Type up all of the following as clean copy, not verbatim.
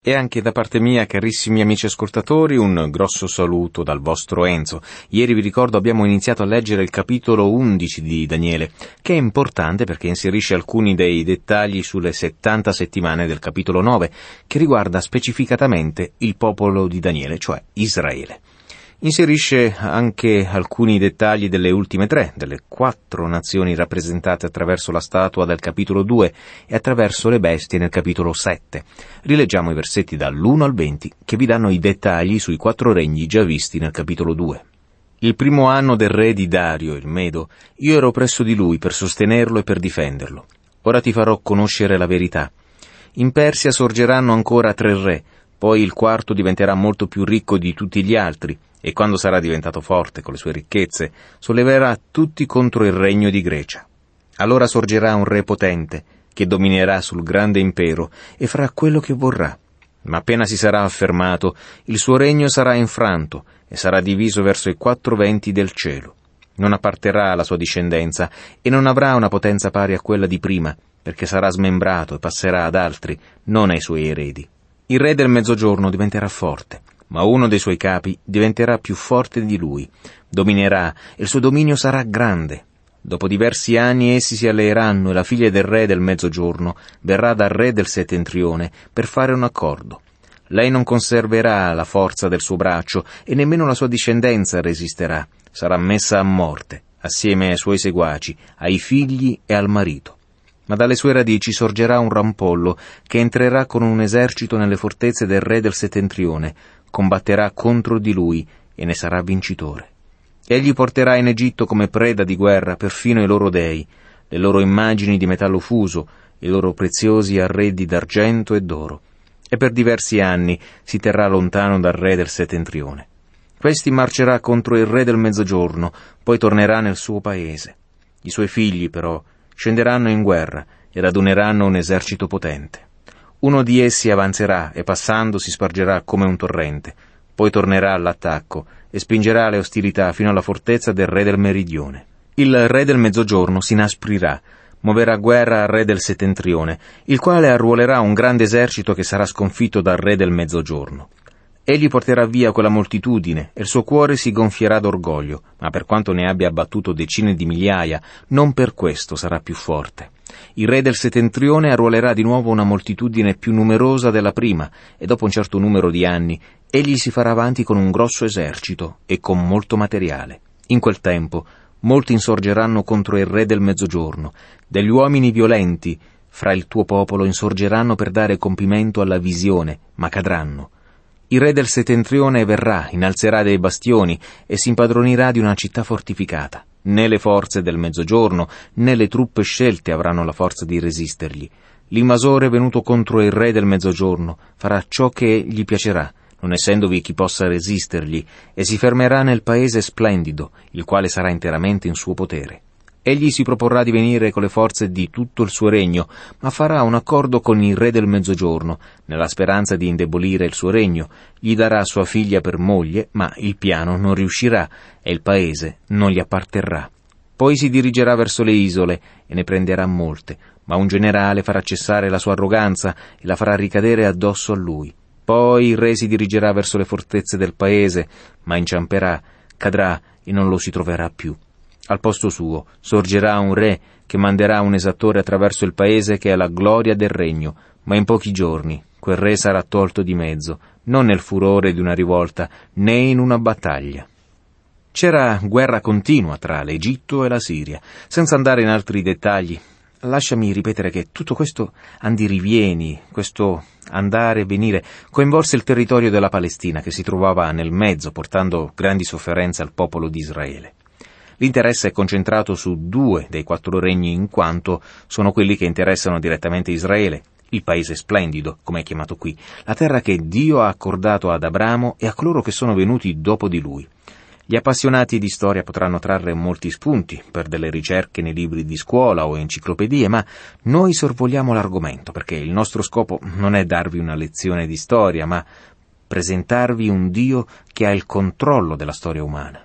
E anche da parte mia, carissimi amici ascoltatori, un grosso saluto dal vostro Enzo. Ieri vi ricordo abbiamo iniziato a leggere il capitolo 11 di Daniele, che è importante perché inserisce alcuni dei dettagli sulle 70 settimane del capitolo 9, che riguarda specificatamente il popolo di Daniele, cioè Israele. Inserisce anche alcuni dettagli delle ultime 3, delle 4 nazioni rappresentate attraverso la statua del capitolo 2 e attraverso le bestie nel capitolo 7. Rileggiamo i versetti dall'1 al 20 che vi danno i dettagli sui 4 regni già visti nel capitolo 2. Il primo anno del re di Dario, il Medo, io ero presso di lui per sostenerlo e per difenderlo. Ora ti farò conoscere la verità. In Persia sorgeranno ancora 3 re, poi il quarto diventerà molto più ricco di tutti gli altri, e quando sarà diventato forte con le sue ricchezze, solleverà tutti contro il regno di Grecia. Allora sorgerà un re potente, che dominerà sul grande impero e farà quello che vorrà. Ma appena si sarà affermato, il suo regno sarà infranto e sarà diviso verso i 4 venti del cielo. Non apparterà alla sua discendenza e non avrà una potenza pari a quella di prima, perché sarà smembrato e passerà ad altri, non ai suoi eredi. Il re del Mezzogiorno diventerà forte, ma uno dei suoi capi diventerà più forte di lui, dominerà e il suo dominio sarà grande. Dopo diversi anni essi si alleeranno e la figlia del re del Mezzogiorno verrà dal re del Settentrione per fare un accordo. Lei non conserverà la forza del suo braccio e nemmeno la sua discendenza resisterà, sarà messa a morte, assieme ai suoi seguaci, ai figli e al marito. Ma dalle sue radici sorgerà un rampollo che entrerà con un esercito nelle fortezze del re del Settentrione, combatterà contro di lui e ne sarà vincitore. Egli porterà in Egitto come preda di guerra perfino i loro dei, le loro immagini di metallo fuso, i loro preziosi arredi d'argento e d'oro, e per diversi anni si terrà lontano dal re del Settentrione. Questi marcerà contro il re del Mezzogiorno, poi tornerà nel suo paese. I suoi figli, però, scenderanno in guerra e raduneranno un esercito potente. Uno di essi avanzerà e passando si spargerà come un torrente, poi tornerà all'attacco e spingerà le ostilità fino alla fortezza del re del Meridione. Il re del Mezzogiorno si inasprirà, muoverà guerra al re del Settentrione, il quale arruolerà un grande esercito che sarà sconfitto dal re del Mezzogiorno. Egli porterà via quella moltitudine e il suo cuore si gonfierà d'orgoglio, ma per quanto ne abbia abbattuto decine di migliaia, non per questo sarà più forte. Il re del Settentrione arruolerà di nuovo una moltitudine più numerosa della prima, e dopo un certo numero di anni, egli si farà avanti con un grosso esercito e con molto materiale. In quel tempo, molti insorgeranno contro il re del Mezzogiorno, degli uomini violenti fra il tuo popolo insorgeranno per dare compimento alla visione, ma cadranno. Il re del Settentrione verrà, innalzerà dei bastioni e si impadronirà di una città fortificata. Né le forze del Mezzogiorno, né le truppe scelte avranno la forza di resistergli. L'invasore venuto contro il re del Mezzogiorno farà ciò che gli piacerà, non essendovi chi possa resistergli, e si fermerà nel paese splendido, il quale sarà interamente in suo potere. Egli si proporrà di venire con le forze di tutto il suo regno, ma farà un accordo con il re del Mezzogiorno, nella speranza di indebolire il suo regno. Gli darà sua figlia per moglie, ma il piano non riuscirà e il paese non gli apparterrà. Poi si dirigerà verso le isole e ne prenderà molte, ma un generale farà cessare la sua arroganza e la farà ricadere addosso a lui. Poi il re si dirigerà verso le fortezze del paese, ma inciamperà, cadrà e non lo si troverà più. Al posto suo sorgerà un re che manderà un esattore attraverso il paese che è la gloria del regno, ma in pochi giorni quel re sarà tolto di mezzo, non nel furore di una rivolta, né in una battaglia. C'era guerra continua tra l'Egitto e la Siria. Senza andare in altri dettagli, lasciami ripetere che tutto questo andirivieni, questo andare e venire, coinvolse il territorio della Palestina che si trovava nel mezzo, portando grandi sofferenze al popolo di Israele. L'interesse è concentrato su 2 dei 4 regni in quanto sono quelli che interessano direttamente Israele, il paese splendido, come è chiamato qui, la terra che Dio ha accordato ad Abramo e a coloro che sono venuti dopo di lui. Gli appassionati di storia potranno trarre molti spunti per delle ricerche nei libri di scuola o enciclopedie, ma noi sorvoliamo l'argomento perché il nostro scopo non è darvi una lezione di storia, ma presentarvi un Dio che ha il controllo della storia umana.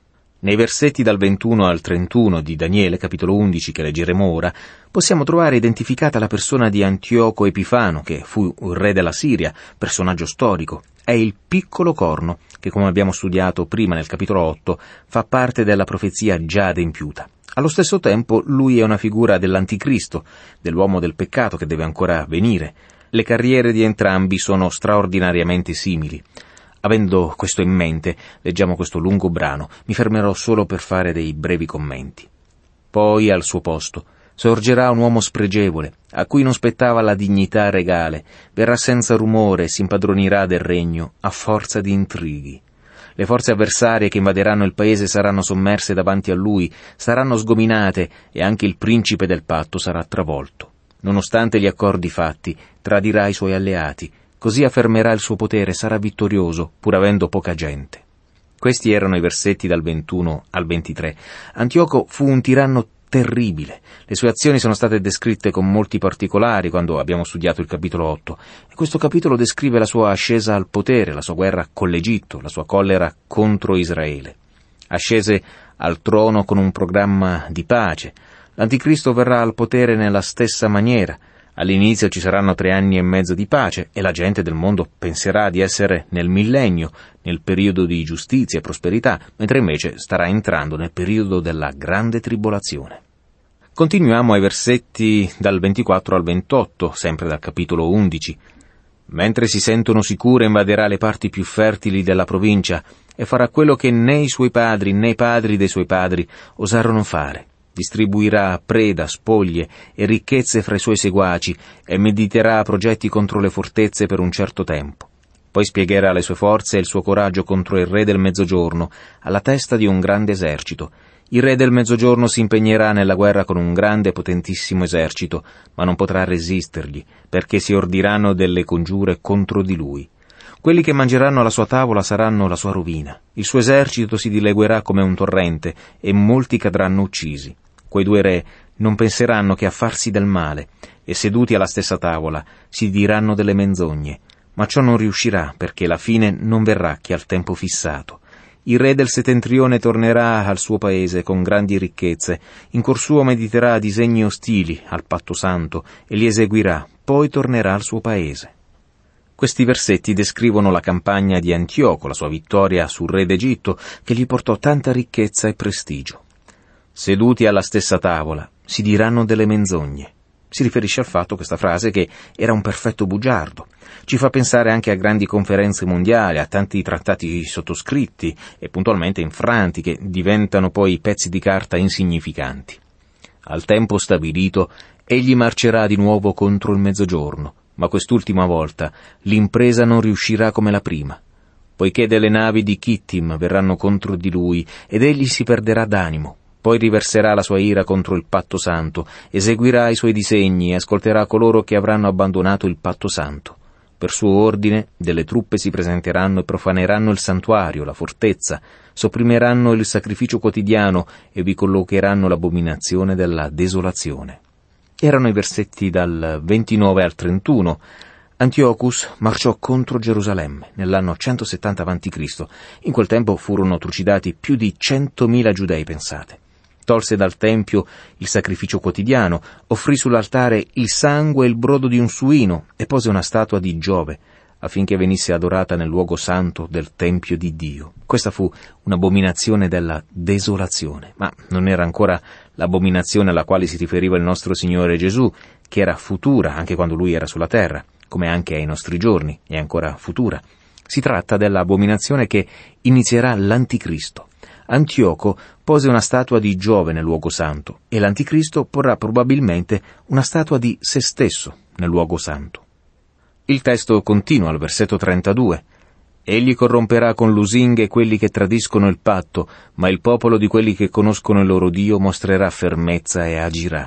Nei versetti dal 21 al 31 di Daniele, capitolo 11, che leggeremo ora, possiamo trovare identificata la persona di Antioco Epifano, che fu il re della Siria, personaggio storico. È il piccolo corno, che come abbiamo studiato prima nel capitolo 8, fa parte della profezia già adempiuta. Allo stesso tempo lui è una figura dell'anticristo, dell'uomo del peccato che deve ancora venire. Le carriere di entrambi sono straordinariamente simili. Avendo questo in mente, leggiamo questo lungo brano, mi fermerò solo per fare dei brevi commenti. Poi al suo posto sorgerà un uomo spregevole, a cui non spettava la dignità regale, verrà senza rumore e si impadronirà del regno a forza di intrighi. Le forze avversarie che invaderanno il paese saranno sommerse davanti a lui, saranno sgominate e anche il principe del patto sarà travolto. Nonostante gli accordi fatti, tradirà i suoi alleati, così affermerà il suo potere, sarà vittorioso, pur avendo poca gente. Questi erano i versetti dal 21 al 23. Antioco fu un tiranno terribile. Le sue azioni sono state descritte con molti particolari quando abbiamo studiato il capitolo 8. E questo capitolo descrive la sua ascesa al potere, la sua guerra con l'Egitto, la sua collera contro Israele. Ascese al trono con un programma di pace. L'anticristo verrà al potere nella stessa maniera. All'inizio ci saranno 3 anni e mezzo di pace e la gente del mondo penserà di essere nel millennio, nel periodo di giustizia e prosperità, mentre invece starà entrando nel periodo della grande tribolazione. Continuiamo ai versetti dal 24 al 28, sempre dal capitolo 11. Mentre si sentono sicure invaderà le parti più fertili della provincia e farà quello che né i suoi padri né i padri dei suoi padri osarono fare. Distribuirà preda, spoglie e ricchezze fra i suoi seguaci e mediterà progetti contro le fortezze per un certo tempo. Poi spiegherà le sue forze e il suo coraggio contro il re del Mezzogiorno, alla testa di un grande esercito. Il re del Mezzogiorno si impegnerà nella guerra con un grande e potentissimo esercito, ma non potrà resistergli, perché si ordiranno delle congiure contro di lui. Quelli che mangeranno alla sua tavola saranno la sua rovina. Il suo esercito si dileguerà come un torrente e molti cadranno uccisi. Quei 2 re non penseranno che a farsi del male e seduti alla stessa tavola si diranno delle menzogne, ma ciò non riuscirà perché la fine non verrà che al tempo fissato. Il re del settentrione tornerà al suo paese con grandi ricchezze, in cuor suo mediterà disegni ostili al patto santo e li eseguirà, poi tornerà al suo paese. Questi versetti descrivono la campagna di Antioco, la sua vittoria sul re d'Egitto, che gli portò tanta ricchezza e prestigio. Seduti alla stessa tavola, si diranno delle menzogne. Si riferisce al fatto, questa frase, che era un perfetto bugiardo. Ci fa pensare anche a grandi conferenze mondiali, a tanti trattati sottoscritti e puntualmente infranti, che diventano poi pezzi di carta insignificanti. Al tempo stabilito, egli marcerà di nuovo contro il Mezzogiorno, ma quest'ultima volta l'impresa non riuscirà come la prima, poiché delle navi di Chittim verranno contro di lui ed egli si perderà d'animo. Poi riverserà la sua ira contro il patto santo, eseguirà i suoi disegni e ascolterà coloro che avranno abbandonato il patto santo. Per suo ordine, delle truppe si presenteranno e profaneranno il santuario, la fortezza, sopprimeranno il sacrificio quotidiano e vi collocheranno l'abominazione della desolazione. Erano i versetti dal 29 al 31. Antiochus marciò contro Gerusalemme nell'anno 170 a.C. In quel tempo furono trucidati più di 100.000 giudei, pensate. Tolse dal tempio il sacrificio quotidiano, offrì sull'altare il sangue e il brodo di un suino e pose una statua di Giove, affinché venisse adorata nel luogo santo del tempio di Dio. Questa fu un'abominazione della desolazione, ma non era ancora l'abominazione alla quale si riferiva il nostro Signore Gesù, che era futura anche quando Lui era sulla terra, come anche ai nostri giorni, è ancora futura. Si tratta dell'abominazione che inizierà l'Anticristo. Antioco pose una statua di Giove nel luogo santo e l'Anticristo porrà probabilmente una statua di se stesso nel luogo santo. Il testo continua al versetto 32. Egli corromperà con lusinghe quelli che tradiscono il patto, ma il popolo di quelli che conoscono il loro Dio mostrerà fermezza e agirà.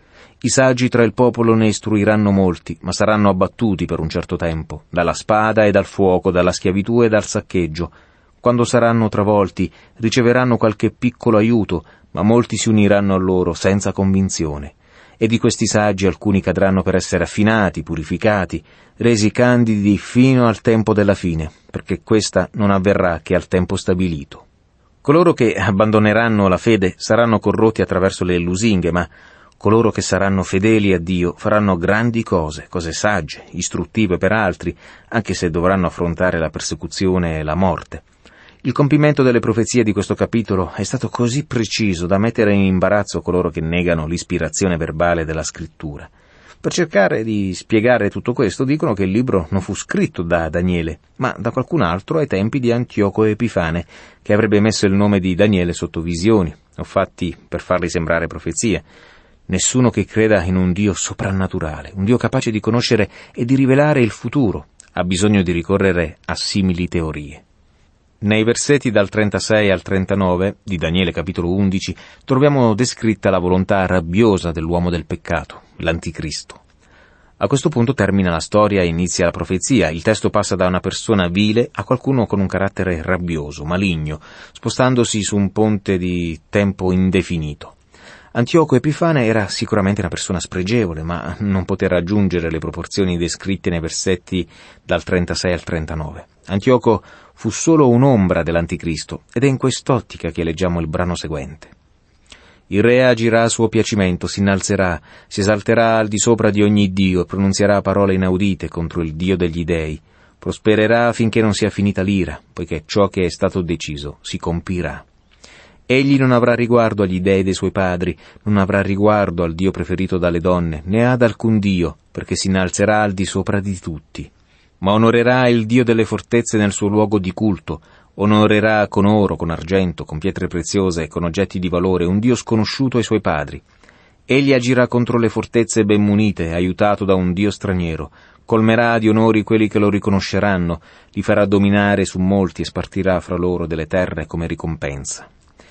I saggi tra il popolo ne istruiranno molti, ma saranno abbattuti per un certo tempo, dalla spada e dal fuoco, dalla schiavitù e dal saccheggio. Quando saranno travolti, riceveranno qualche piccolo aiuto, ma molti si uniranno a loro senza convinzione. E di questi saggi alcuni cadranno per essere affinati, purificati, resi candidi fino al tempo della fine, perché questa non avverrà che al tempo stabilito. Coloro che abbandoneranno la fede saranno corrotti attraverso le lusinghe, ma coloro che saranno fedeli a Dio faranno grandi cose sagge, istruttive per altri, anche se dovranno affrontare la persecuzione e la morte. Il compimento delle profezie di questo capitolo è stato così preciso da mettere in imbarazzo coloro che negano l'ispirazione verbale della Scrittura. Per cercare di spiegare tutto questo dicono che il libro non fu scritto da Daniele, ma da qualcun altro ai tempi di Antioco Epifane, che avrebbe messo il nome di Daniele sotto visioni, o fatti per farli sembrare profezie. Nessuno che creda in un Dio soprannaturale, un Dio capace di conoscere e di rivelare il futuro, ha bisogno di ricorrere a simili teorie. Nei versetti dal 36 al 39 di Daniele capitolo 11 troviamo descritta la volontà rabbiosa dell'uomo del peccato, l'Anticristo. A questo punto termina la storia e inizia la profezia. Il testo passa da una persona vile a qualcuno con un carattere rabbioso, maligno, spostandosi su un ponte di tempo indefinito. Antioco Epifane era sicuramente una persona spregevole, ma non poté raggiungere le proporzioni descritte nei versetti dal 36 al 39. Antioco fu solo un'ombra dell'Anticristo, ed è in quest'ottica che leggiamo il brano seguente. Il re agirà a suo piacimento, si innalzerà, si esalterà al di sopra di ogni dio e pronunzierà parole inaudite contro il Dio degli dei. Prospererà finché non sia finita l'ira, poiché ciò che è stato deciso si compirà. Egli non avrà riguardo agli dei dei suoi padri, non avrà riguardo al Dio preferito dalle donne, né ad alcun Dio, perché si innalzerà al di sopra di tutti. Ma onorerà il Dio delle fortezze nel suo luogo di culto, onorerà con oro, con argento, con pietre preziose e con oggetti di valore un Dio sconosciuto ai suoi padri. Egli agirà contro le fortezze ben munite, aiutato da un Dio straniero, colmerà di onori quelli che lo riconosceranno, li farà dominare su molti e spartirà fra loro delle terre come ricompensa.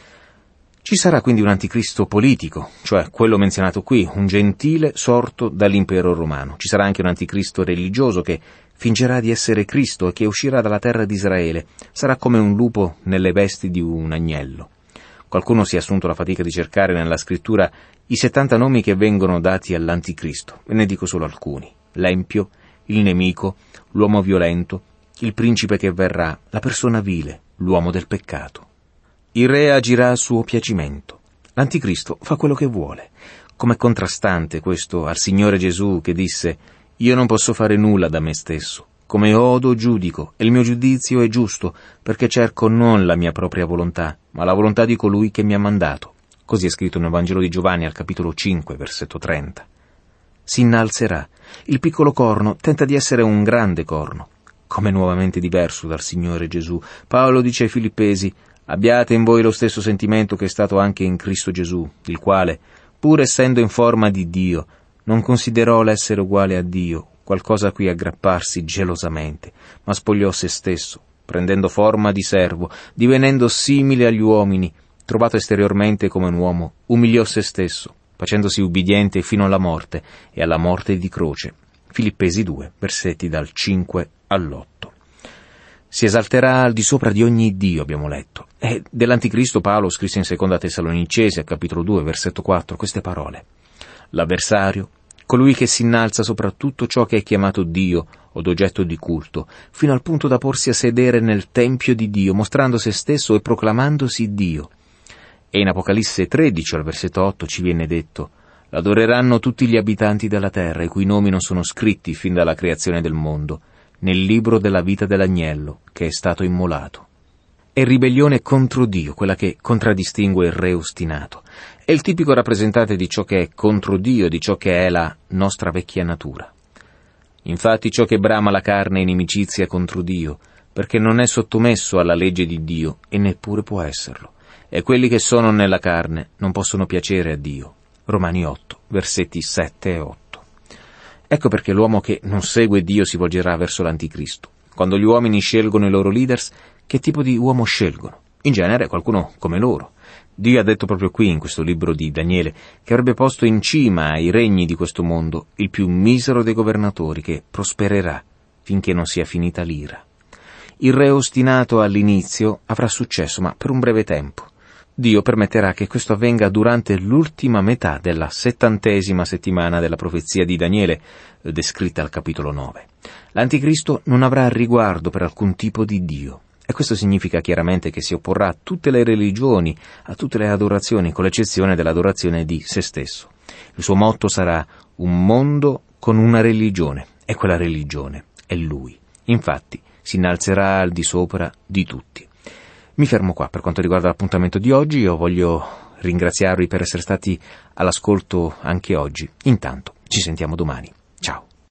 Ci sarà quindi un anticristo politico, cioè quello menzionato qui, un gentile sorto dall'impero romano. Ci sarà anche un anticristo religioso che fingerà di essere Cristo e che uscirà dalla terra di Israele. Sarà come un lupo nelle vesti di un agnello. Qualcuno si è assunto la fatica di cercare nella scrittura i 70 nomi che vengono dati all'anticristo. Ve ne dico solo alcuni. L'empio, il nemico, l'uomo violento, il principe che verrà, la persona vile, l'uomo del peccato. Il re agirà a suo piacimento. L'Anticristo fa quello che vuole. Com'è contrastante questo al Signore Gesù che disse: «Io non posso fare nulla da me stesso. Come odo giudico, e il mio giudizio è giusto, perché cerco non la mia propria volontà, ma la volontà di colui che mi ha mandato». Così è scritto nel Vangelo di Giovanni al capitolo 5, versetto 30. Si innalzerà. Il piccolo corno tenta di essere un grande corno. Com'è nuovamente diverso dal Signore Gesù. Paolo dice ai Filippesi: «Abbiate in voi lo stesso sentimento che è stato anche in Cristo Gesù, il quale, pur essendo in forma di Dio, non considerò l'essere uguale a Dio qualcosa a cui aggrapparsi gelosamente, ma spogliò se stesso, prendendo forma di servo, divenendo simile agli uomini, trovato esteriormente come un uomo, umiliò se stesso, facendosi ubbidiente fino alla morte e alla morte di croce». Filippesi 2, versetti dal 5 all'8. Si esalterà al di sopra di ogni Dio, abbiamo letto. E dell'Anticristo Paolo scrisse in Seconda Tessalonicesi, al capitolo 2, versetto 4, queste parole: «L'avversario, colui che si innalza sopra tutto ciò che è chiamato Dio o d'oggetto di culto, fino al punto da porsi a sedere nel tempio di Dio, mostrando se stesso e proclamandosi Dio». E in Apocalisse 13, al versetto 8, ci viene detto: «L'adoreranno tutti gli abitanti della terra, i cui nomi non sono scritti fin dalla creazione del mondo, nel libro della vita dell'agnello che è stato immolato». È ribellione contro Dio quella che contraddistingue il re ostinato. È il tipico rappresentante di ciò che è contro Dio, di ciò che è la nostra vecchia natura. Infatti ciò che brama la carne è inimicizia contro Dio, perché non è sottomesso alla legge di Dio e neppure può esserlo. E quelli che sono nella carne non possono piacere a Dio. Romani 8, versetti 7 e 8. Ecco perché l'uomo che non segue Dio si volgerà verso l'Anticristo. Quando gli uomini scelgono i loro leaders, che tipo di uomo scelgono? In genere qualcuno come loro. Dio ha detto proprio qui, in questo libro di Daniele, che avrebbe posto in cima ai regni di questo mondo il più misero dei governatori, che prospererà finché non sia finita l'ira. Il re ostinato all'inizio avrà successo, ma per un breve tempo. Dio permetterà che questo avvenga durante l'ultima metà della 70ª settimana della profezia di Daniele, descritta al capitolo 9. L'Anticristo non avrà riguardo per alcun tipo di Dio. E questo significa chiaramente che si opporrà a tutte le religioni, a tutte le adorazioni, con l'eccezione dell'adorazione di se stesso. Il suo motto sarà un mondo con una religione, e quella religione è Lui. Infatti si innalzerà al di sopra di tutti. Mi fermo qua per quanto riguarda l'appuntamento di oggi. Io voglio ringraziarvi per essere stati all'ascolto anche oggi. Intanto ci sentiamo domani.